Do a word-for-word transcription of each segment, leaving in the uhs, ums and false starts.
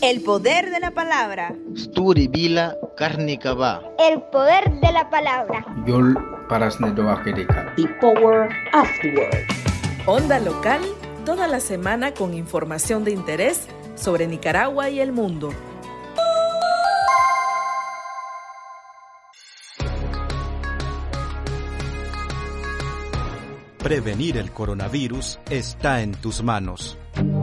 El poder de la palabra. Sturi Vila Karnikava. El poder de la palabra. Yol Parasnedoakedeka. The power of the word. Onda local, toda la semana con información de interés sobre Nicaragua y el mundo. Prevenir el coronavirus está en tus manos.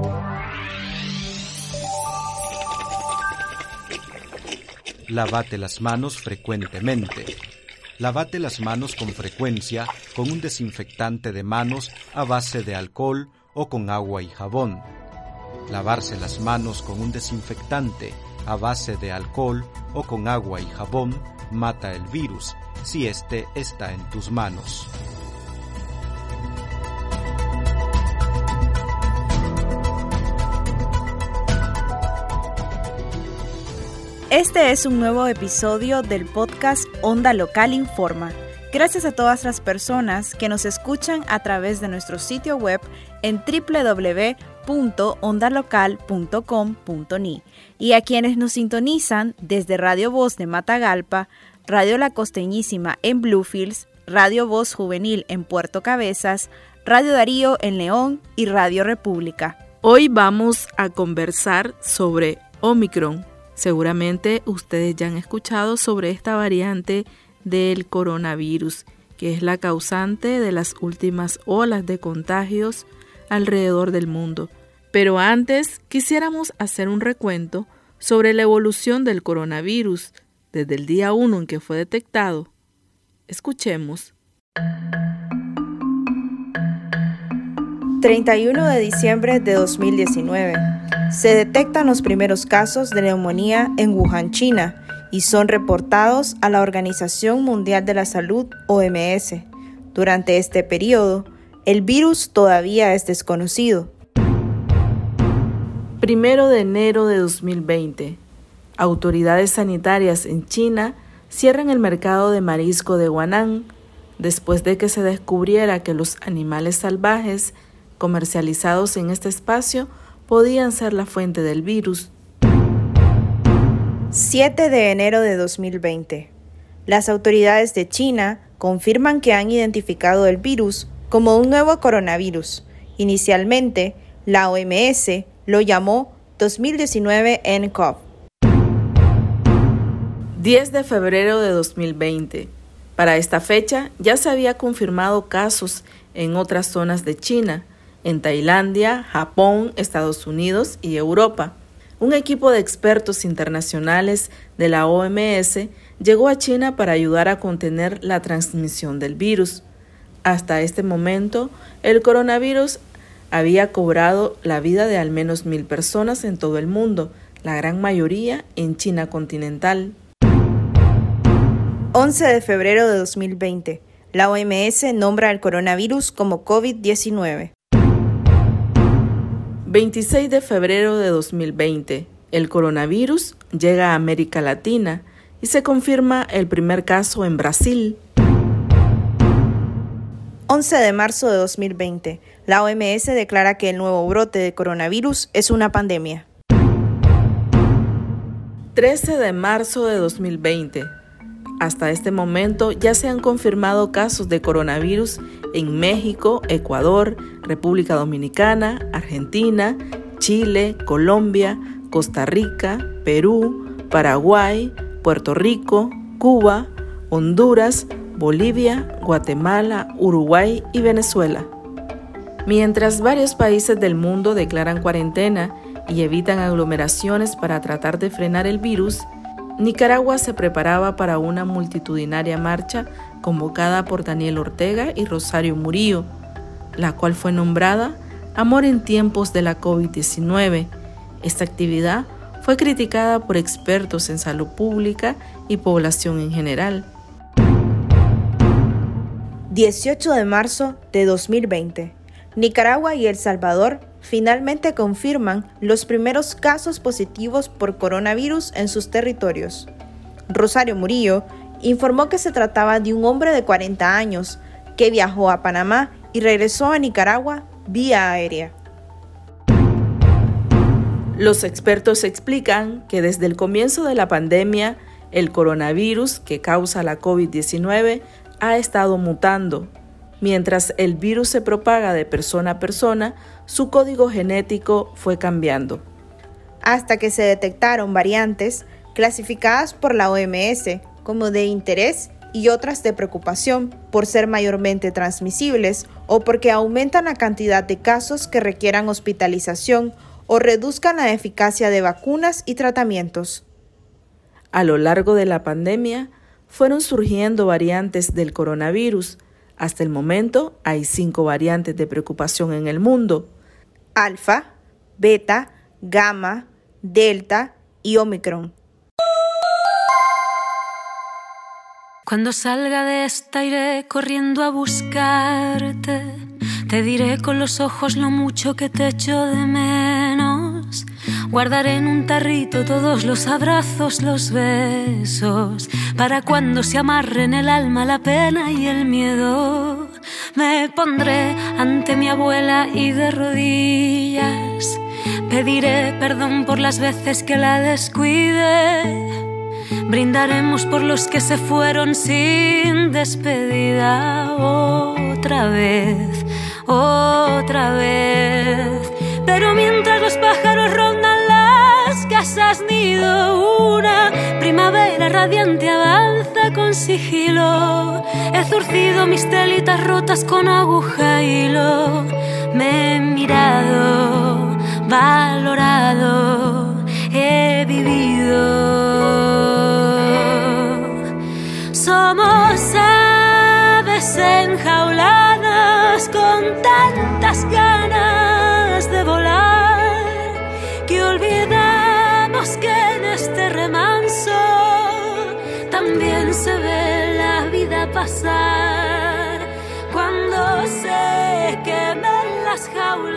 Lávate las manos frecuentemente. Lávate las manos con frecuencia con un desinfectante de manos a base de alcohol o con agua y jabón. Lavarse las manos con un desinfectante a base de alcohol o con agua y jabón mata el virus si éste está en tus manos. Este es un nuevo episodio del podcast Onda Local Informa. Gracias a todas las personas que nos escuchan a través de nuestro sitio web en doble u doble u doble u punto onda local punto com punto ni y a quienes nos sintonizan desde Radio Voz de Matagalpa, Radio La Costeñísima en Bluefields, Radio Voz Juvenil en Puerto Cabezas, Radio Darío en León y Radio República. Hoy vamos a conversar sobre Omicron. Seguramente ustedes ya han escuchado sobre esta variante del coronavirus, que es la causante de las últimas olas de contagios alrededor del mundo. Pero antes quisiéramos hacer un recuento sobre la evolución del coronavirus desde el día uno en que fue detectado. Escuchemos. treinta y uno de diciembre de dos mil diecinueve. Se detectan los primeros casos de neumonía en Wuhan, China, y son reportados a la Organización Mundial de la Salud, O M S. Durante este periodo, el virus todavía es desconocido. Primero de enero de dos mil veinte. Autoridades sanitarias en China cierran el mercado de marisco de Huanan, después de que se descubriera que los animales salvajes comercializados en este espacio podían ser la fuente del virus. siete de enero de dos mil veinte. Las autoridades de China confirman que han identificado el virus como un nuevo coronavirus. Inicialmente, la O M S lo llamó dos mil diecinueve N C O V. diez de febrero de dos mil veinte. Para esta fecha ya se había confirmado casos en otras zonas de China, en Tailandia, Japón, Estados Unidos y Europa. Un equipo de expertos internacionales de la O M S llegó a China para ayudar a contener la transmisión del virus. Hasta este momento, el coronavirus había cobrado la vida de al menos mil personas en todo el mundo, la gran mayoría en China continental. once de febrero de dos mil veinte. La O M S nombra el coronavirus como COVID diecinueve. veintiséis de febrero de dos mil veinte. El coronavirus llega a América Latina y se confirma el primer caso en Brasil. once de marzo de dos mil veinte. La O M S declara que el nuevo brote de coronavirus es una pandemia. trece de marzo de dos mil veinte. Hasta este momento ya se han confirmado casos de coronavirus en México, Ecuador, República Dominicana, Argentina, Chile, Colombia, Costa Rica, Perú, Paraguay, Puerto Rico, Cuba, Honduras, Bolivia, Guatemala, Uruguay y Venezuela. Mientras varios países del mundo declaran cuarentena y evitan aglomeraciones para tratar de frenar el virus, Nicaragua se preparaba para una multitudinaria marcha convocada por Daniel Ortega y Rosario Murillo, la cual fue nombrada Amor en tiempos de la COVID diecinueve. Esta actividad fue criticada por expertos en salud pública y población en general. dieciocho de marzo de dos mil veinte. Nicaragua y El Salvador finalmente confirman los primeros casos positivos por coronavirus en sus territorios. Rosario Murillo informó que se trataba de un hombre de cuarenta años que viajó a Panamá y regresó a Nicaragua vía aérea. Los expertos explican que desde el comienzo de la pandemia, el coronavirus que causa la COVID diecinueve ha estado mutando. Mientras el virus se propaga de persona a persona, su código genético fue cambiando. Hasta que se detectaron variantes clasificadas por la O M S como de interés y otras de preocupación por ser mayormente transmisibles o porque aumentan la cantidad de casos que requieran hospitalización o reduzcan la eficacia de vacunas y tratamientos. A lo largo de la pandemia, fueron surgiendo variantes del coronavirus. Hasta el momento hay cinco variantes de preocupación en el mundo: Alfa, Beta, Gamma, Delta y Omicron. Cuando salga de esta iré corriendo a buscarte. Te diré con los ojos lo mucho que te echo de menos. Guardaré en un tarrito todos los abrazos, los besos, para cuando se amarren el alma, la pena y el miedo. Me pondré ante mi abuela y de rodillas pediré perdón por las veces que la descuide. Brindaremos por los que se fueron sin despedida. Otra vez, otra vez. Pero mientras los pájaros rondan las casas nido, una primavera radiante avanza con sigilo. He zurcido mis telitas rotas con aguja y hilo. Me he mirado, valorado, he vivido. Somos aves enjauladas con tantas ganas de volar que olvidamos que en este remanso también se ve la vida pasar. Cuando se quemen las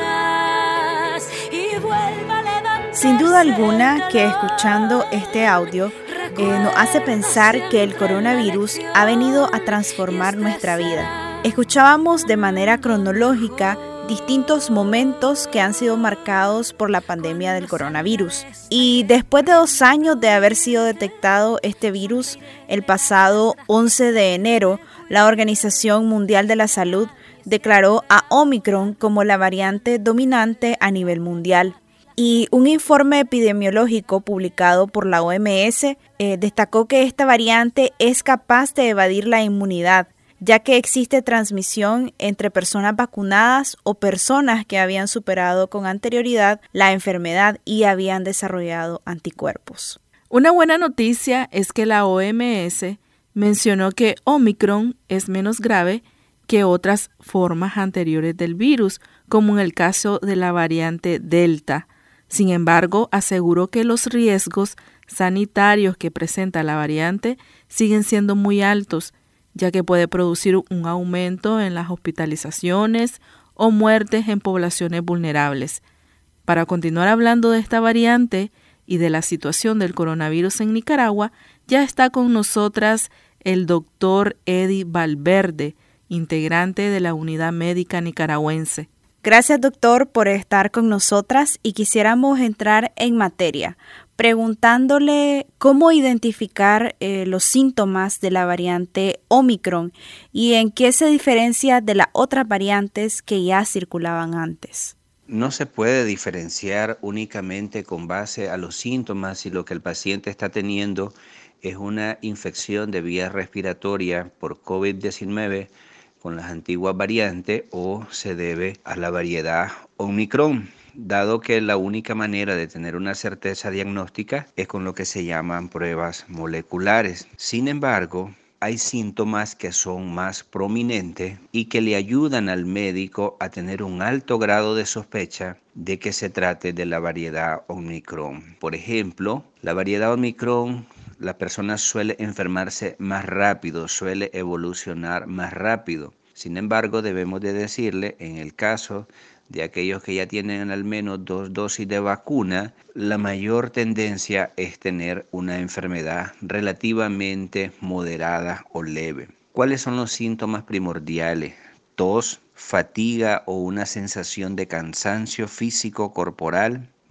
jaulas y vuelva a levantarse. Sin duda alguna que escuchando este audio Eh, nos hace pensar que el coronavirus ha venido a transformar nuestra vida. Escuchábamos de manera cronológica distintos momentos que han sido marcados por la pandemia del coronavirus. Y después de dos años de haber sido detectado este virus, el pasado once de enero, la Organización Mundial de la Salud declaró a Omicron como la variante dominante a nivel mundial. Y un informe epidemiológico publicado por la O M S eh, destacó que esta variante es capaz de evadir la inmunidad, ya que existe transmisión entre personas vacunadas o personas que habían superado con anterioridad la enfermedad y habían desarrollado anticuerpos. Una buena noticia es que la O M S mencionó que Omicron es menos grave que otras formas anteriores del virus, como en el caso de la variante Delta. Sin embargo, aseguró que los riesgos sanitarios que presenta la variante siguen siendo muy altos, ya que puede producir un aumento en las hospitalizaciones o muertes en poblaciones vulnerables. Para continuar hablando de esta variante y de la situación del coronavirus en Nicaragua, ya está con nosotras el doctor Eddie Valverde, integrante de la Unidad Médica Nicaragüense. Gracias, doctor, por estar con nosotras y quisiéramos entrar en materia, preguntándole cómo identificar eh, los síntomas de la variante Omicron y en qué se diferencia de las otras variantes que ya circulaban antes. No se puede diferenciar únicamente con base a los síntomas si lo que el paciente está teniendo es una infección de vía respiratoria por COVID diecinueve con las antiguas variantes o se debe a la variedad Omicron, dado que la única manera de tener una certeza diagnóstica es con lo que se llaman pruebas moleculares. Sin embargo, hay síntomas que son más prominentes y que le ayudan al médico a tener un alto grado de sospecha de que se trate de la variedad Omicron. Por ejemplo, la variedad Omicron, la persona suele enfermarse más rápido, suele evolucionar más rápido. Sin embargo, debemos de decirle, en el caso de aquellos que ya tienen al menos dos dosis de vacuna, la mayor tendencia es tener una enfermedad relativamente moderada o leve. ¿Cuáles son los síntomas primordiales? Tos, fatiga o una sensación de cansancio físico corporal,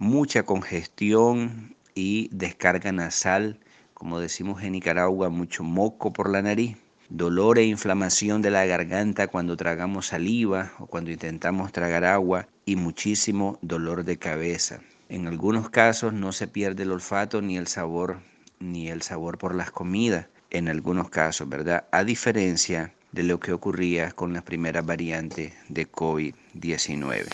mucha congestión y descarga nasal, como decimos en Nicaragua, mucho moco por la nariz, dolor e inflamación de la garganta cuando tragamos saliva o cuando intentamos tragar agua y muchísimo dolor de cabeza. En algunos casos no se pierde el olfato ni el sabor, ni el sabor por las comidas, en algunos casos, ¿verdad? A diferencia de lo que ocurría con las primeras variantes de COVID diecinueve.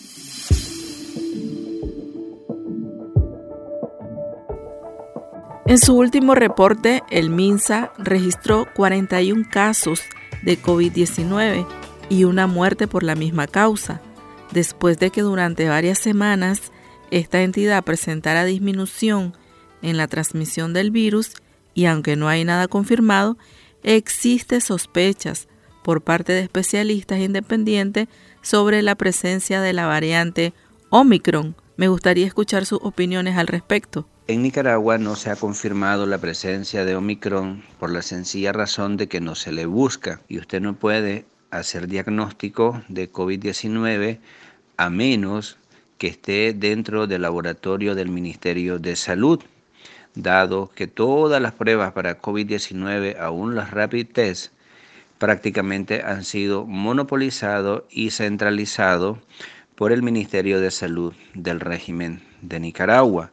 En su último reporte, el MINSA registró cuarenta y un casos de COVID diecinueve y una muerte por la misma causa, después de que durante varias semanas esta entidad presentara disminución en la transmisión del virus y aunque no hay nada confirmado, existe sospechas por parte de especialistas independientes sobre la presencia de la variante Omicron. Me gustaría escuchar sus opiniones al respecto. En Nicaragua no se ha confirmado la presencia de Omicron por la sencilla razón de que no se le busca y usted no puede hacer diagnóstico de COVID diecinueve a menos que esté dentro del laboratorio del Ministerio de Salud, dado que todas las pruebas para COVID diecinueve, aún las rapid test, prácticamente han sido monopolizados y centralizados por el Ministerio de Salud del régimen de Nicaragua.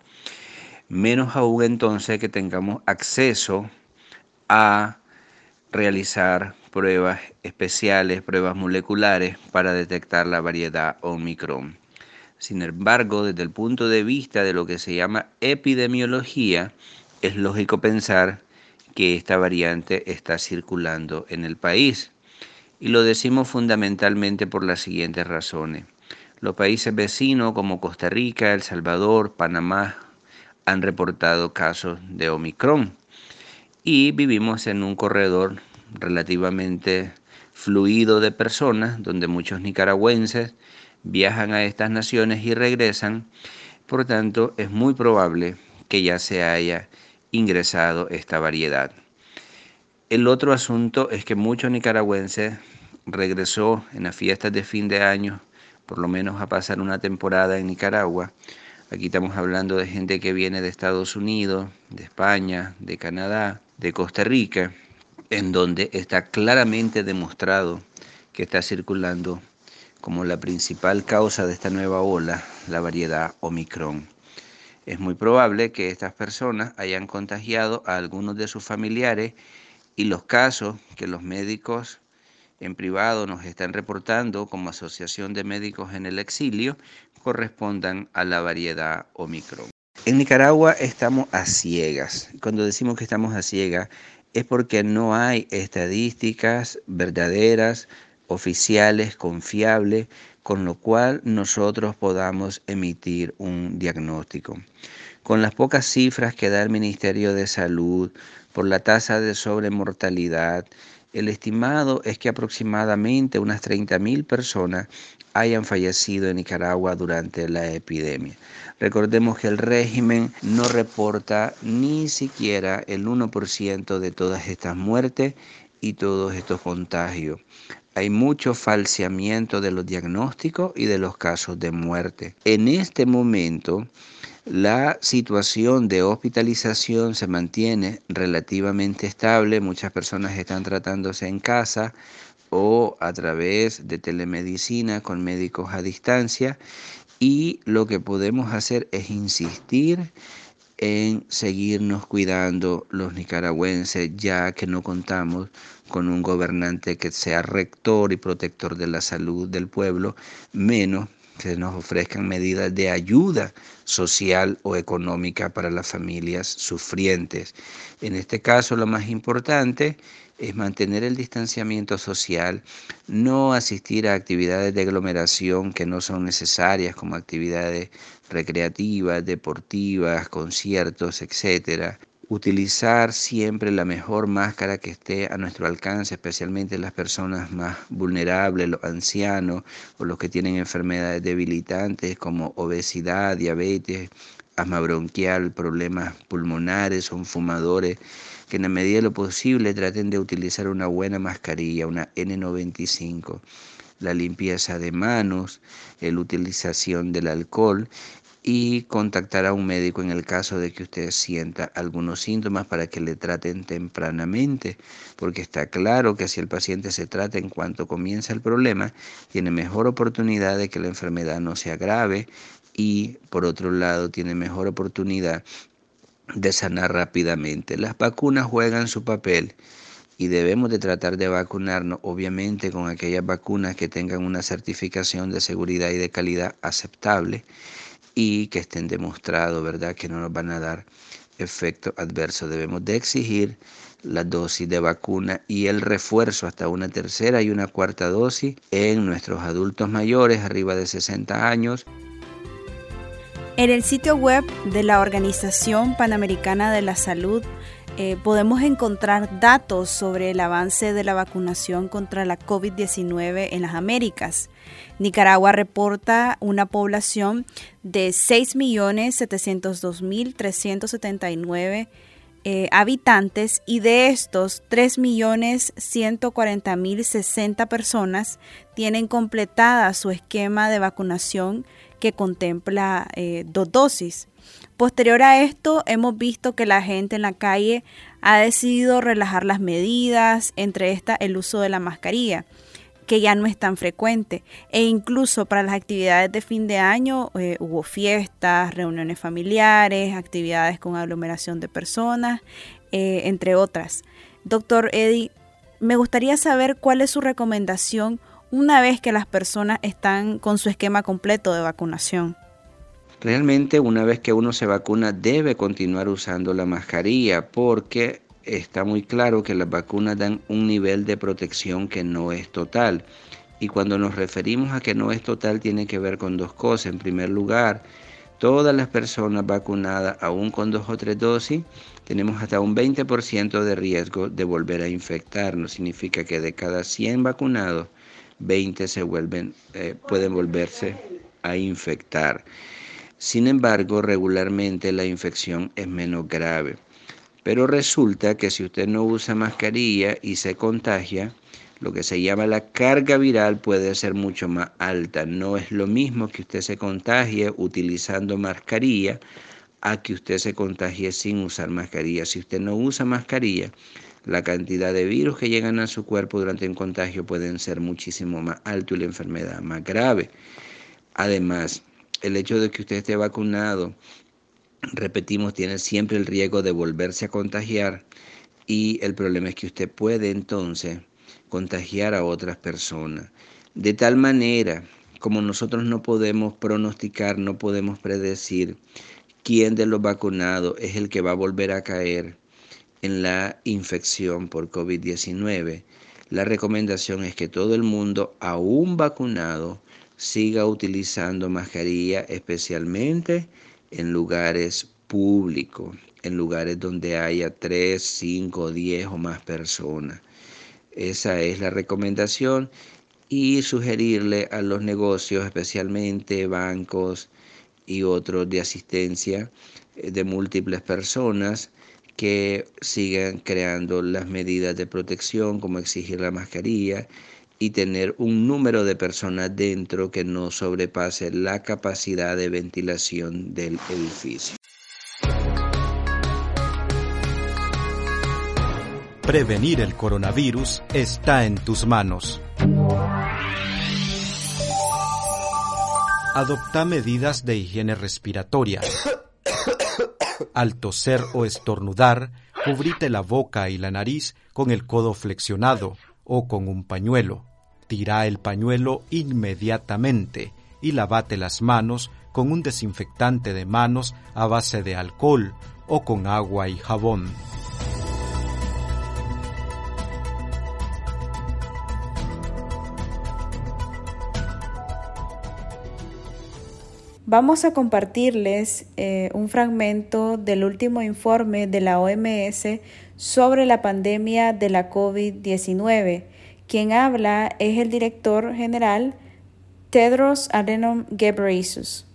Menos aún entonces que tengamos acceso a realizar pruebas especiales, pruebas moleculares para detectar la variedad Omicron. Sin embargo, desde el punto de vista de lo que se llama epidemiología, es lógico pensar que esta variante está circulando en el país. Y lo decimos fundamentalmente por las siguientes razones. Los países vecinos como Costa Rica, El Salvador, Panamá, han reportado casos de Omicron y vivimos en un corredor relativamente fluido de personas donde muchos nicaragüenses viajan a estas naciones y regresan. Por tanto, es muy probable que ya se haya ingresado esta variedad. El otro asunto es que muchos nicaragüenses regresó en las fiestas de fin de año, por lo menos a pasar una temporada en Nicaragua. Aquí estamos hablando de gente que viene de Estados Unidos, de España, de Canadá, de Costa Rica, en donde está claramente demostrado que está circulando como la principal causa de esta nueva ola, la variedad Omicron. Es muy probable que estas personas hayan contagiado a algunos de sus familiares y los casos que los médicos en privado nos están reportando como Asociación de Médicos en el Exilio correspondan a la variedad Omicron. En Nicaragua estamos a ciegas. Cuando decimos que estamos a ciegas es porque no hay estadísticas verdaderas, oficiales, confiables, con lo cual nosotros podamos emitir un diagnóstico. Con las pocas cifras que da el Ministerio de Salud por la tasa de sobremortalidad, el estimado es que aproximadamente unas treinta mil personas hayan fallecido en Nicaragua durante la epidemia. Recordemos que el régimen no reporta ni siquiera el uno por ciento de todas estas muertes y todos estos contagios. Hay mucho falseamiento de los diagnósticos y de los casos de muerte. En este momento, la situación de hospitalización se mantiene relativamente estable. Muchas personas están tratándose en casa o a través de telemedicina con médicos a distancia. Y lo que podemos hacer es insistir en seguirnos cuidando los nicaragüenses, ya que no contamos con un gobernante que sea rector y protector de la salud del pueblo, menos que se nos ofrezcan medidas de ayuda social o económica para las familias sufrientes. En este caso, lo más importante es mantener el distanciamiento social, no asistir a actividades de aglomeración que no son necesarias, como actividades recreativas, deportivas, conciertos, etcétera. Utilizar siempre la mejor máscara que esté a nuestro alcance, especialmente las personas más vulnerables, los ancianos o los que tienen enfermedades debilitantes como obesidad, diabetes, asma bronquial, problemas pulmonares, son fumadores, que en la medida de lo posible traten de utilizar una buena mascarilla, una ene noventa y cinco, la limpieza de manos, la utilización del alcohol y contactar a un médico en el caso de que usted sienta algunos síntomas para que le traten tempranamente, porque está claro que si el paciente se trata en cuanto comienza el problema, tiene mejor oportunidad de que la enfermedad no se agrave y, por otro lado, tiene mejor oportunidad de sanar rápidamente. Las vacunas juegan su papel y debemos de tratar de vacunarnos, obviamente, con aquellas vacunas que tengan una certificación de seguridad y de calidad aceptable y que estén demostrados, ¿verdad?, que no nos van a dar efectos adversos. Debemos de exigir la dosis de vacuna y el refuerzo hasta una tercera y una cuarta dosis en nuestros adultos mayores arriba de sesenta años. En el sitio web de la Organización Panamericana de la Salud eh, podemos encontrar datos sobre el avance de la vacunación contra la covid diecinueve en las Américas. Nicaragua reporta una población de seis millones setecientos dos mil trescientos setenta y nueve eh, habitantes y de estos tres millones ciento cuarenta mil sesenta personas tienen completada su esquema de vacunación que contempla eh, dos dosis. Posterior a esto, hemos visto que la gente en la calle ha decidido relajar las medidas, entre estas el uso de la mascarilla, que ya no es tan frecuente, e incluso para las actividades de fin de año eh, hubo fiestas, reuniones familiares, actividades con aglomeración de personas, eh, entre otras. Doctor Eddie, me gustaría saber cuál es su recomendación una vez que las personas están con su esquema completo de vacunación. Realmente, una vez que uno se vacuna, debe continuar usando la mascarilla porque está muy claro que las vacunas dan un nivel de protección que no es total. Y cuando nos referimos a que no es total, tiene que ver con dos cosas. En primer lugar, todas las personas vacunadas, aún con dos o tres dosis, tenemos hasta un veinte por ciento de riesgo de volver a infectarnos. Significa que de cada cien vacunados, veinte se vuelven, eh, pueden volverse a infectar. Sin embargo, regularmente la infección es menos grave. Pero resulta que si usted no usa mascarilla y se contagia, lo que se llama la carga viral puede ser mucho más alta. No es lo mismo que usted se contagie utilizando mascarilla a que usted se contagie sin usar mascarilla. Si usted no usa mascarilla, la cantidad de virus que llegan a su cuerpo durante un contagio pueden ser muchísimo más alto y la enfermedad más grave. Además, el hecho de que usted esté vacunado, repetimos, tiene siempre el riesgo de volverse a contagiar y el problema es que usted puede entonces contagiar a otras personas. De tal manera, como nosotros no podemos pronosticar, no podemos predecir quién de los vacunados es el que va a volver a caer en la infección por covid diecinueve, la recomendación es que todo el mundo, aún vacunado, siga utilizando mascarilla, especialmente en lugares públicos, en lugares donde haya tres, cinco, diez o más personas. Esa es la recomendación y sugerirle a los negocios, especialmente bancos y otros de asistencia de múltiples personas, que sigan creando las medidas de protección como exigir la mascarilla y tener un número de personas dentro que no sobrepase la capacidad de ventilación del edificio. Prevenir el coronavirus está en tus manos. Adopta medidas de higiene respiratoria. Al toser o estornudar, cubrite la boca y la nariz con el codo flexionado o con un pañuelo. Tira el pañuelo inmediatamente y lavate las manos con un desinfectante de manos a base de alcohol o con agua y jabón. Vamos a compartirles eh, un fragmento del último informe de la O M S sobre la pandemia de la covid diecinueve. Quien habla es el director general Tedros Adhanom Ghebreyesus.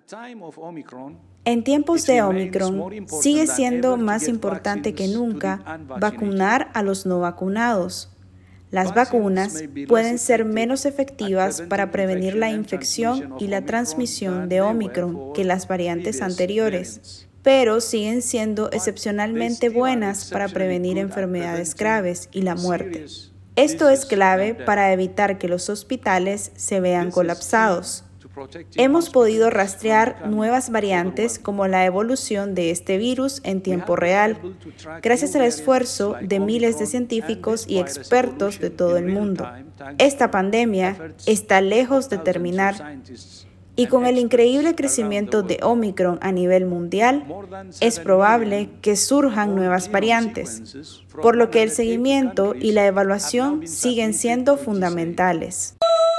En tiempos de Omicron, sigue siendo más importante que nunca vacunar a los no vacunados. Las vacunas pueden ser menos efectivas para prevenir la infección y la transmisión de Omicron que las variantes anteriores, pero siguen siendo excepcionalmente buenas para prevenir enfermedades graves y la muerte. Esto es clave para evitar que los hospitales se vean colapsados. Hemos podido rastrear nuevas variantes como la evolución de este virus en tiempo real, gracias al esfuerzo de miles de científicos y expertos de todo el mundo. Esta pandemia está lejos de terminar, y con el increíble crecimiento de Omicron a nivel mundial, es probable que surjan nuevas variantes, por lo que el seguimiento y la evaluación siguen siendo fundamentales.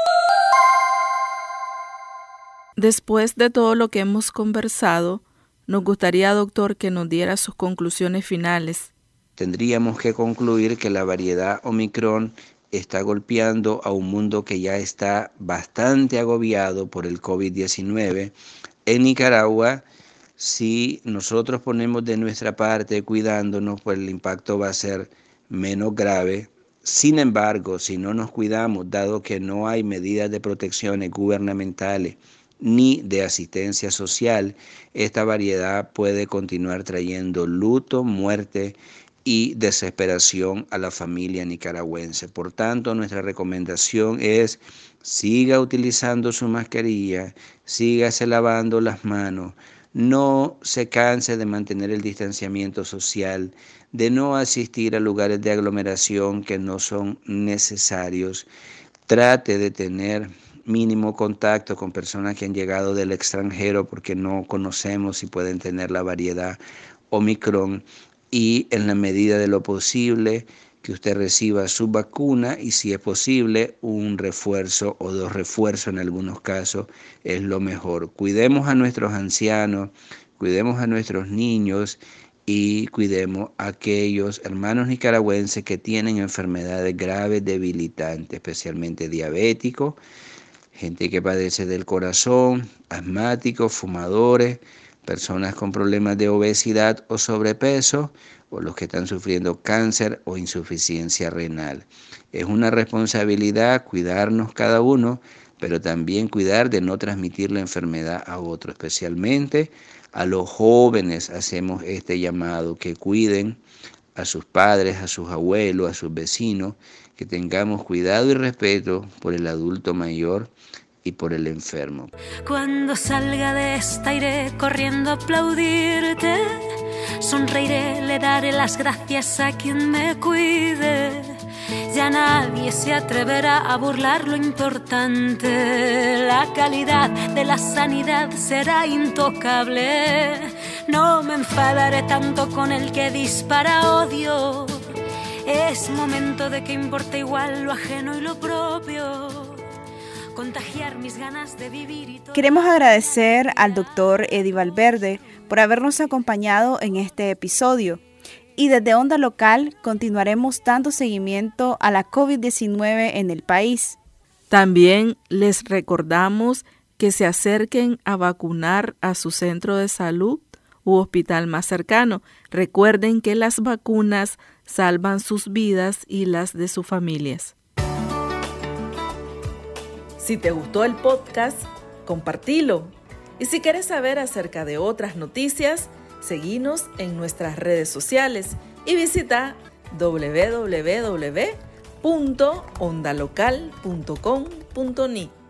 Después de todo lo que hemos conversado, nos gustaría, doctor, que nos diera sus conclusiones finales. Tendríamos que concluir que la variedad Omicron está golpeando a un mundo que ya está bastante agobiado por el covid diecinueve. En Nicaragua, si nosotros ponemos de nuestra parte cuidándonos, pues el impacto va a ser menos grave. Sin embargo, si no nos cuidamos, dado que no hay medidas de protecciones gubernamentales ni de asistencia social, esta variedad puede continuar trayendo luto, muerte y desesperación a la familia nicaragüense. Por tanto, nuestra recomendación es: siga utilizando su mascarilla, sígase lavando las manos, no se canse de mantener el distanciamiento social, de no asistir a lugares de aglomeración que no son necesarios. Trate de tener mínimo contacto con personas que han llegado del extranjero, porque no conocemos si pueden tener la variedad Omicron, y en la medida de lo posible que usted reciba su vacuna, y si es posible un refuerzo o dos refuerzos en algunos casos es lo mejor. Cuidemos a nuestros ancianos, cuidemos a nuestros niños y cuidemos a aquellos hermanos nicaragüenses que tienen enfermedades graves, debilitantes, especialmente diabéticos, gente que padece del corazón, asmáticos, fumadores, personas con problemas de obesidad o sobrepeso, o los que están sufriendo cáncer o insuficiencia renal. Es una responsabilidad cuidarnos cada uno, pero también cuidar de no transmitir la enfermedad a otros, especialmente a los jóvenes. Hacemos este llamado, que cuiden a sus padres, a sus abuelos, a sus vecinos, que tengamos cuidado y respeto por el adulto mayor y por el enfermo. Cuando salga de esta iré corriendo a aplaudirte, sonreiré, le daré las gracias a quien me cuide. Ya nadie se atreverá a burlar lo importante, la calidad de la sanidad será intocable. No me enfadaré tanto con el que dispara odio, es momento de que importe igual lo ajeno y lo propio. Contagiar mis ganas de vivir y todo. Queremos agradecer al doctor Eddie Valverde por habernos acompañado en este episodio. Y desde Onda Local continuaremos dando seguimiento a la covid diecinueve en el país. También les recordamos que se acerquen a vacunar a su centro de salud u hospital más cercano. Recuerden que las vacunas salvan sus vidas y las de sus familias. Si te gustó el podcast, compartilo. Y si quieres saber acerca de otras noticias, seguinos en nuestras redes sociales y visita doble u doble u doble u punto onda local punto com punto ni.